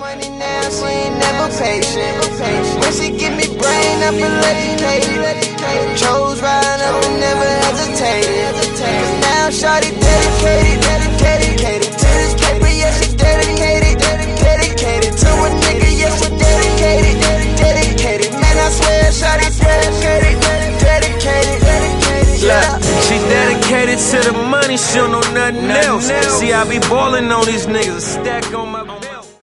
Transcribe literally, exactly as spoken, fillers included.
money now, she ain't never patient. When she give me brain, I feel educated. Chose riding up and never hesitated. Cause now shawty dedicated, dedicated to this paper, yeah, she dedicated, dedicated to a nigga, yeah, she dedicated, dedicated. Man, I swear shawty dedicated, dedicated, dedicated. Look, she dedicated to the money, she don't know nothing else. See, I be ballin' on these niggas, a stack on my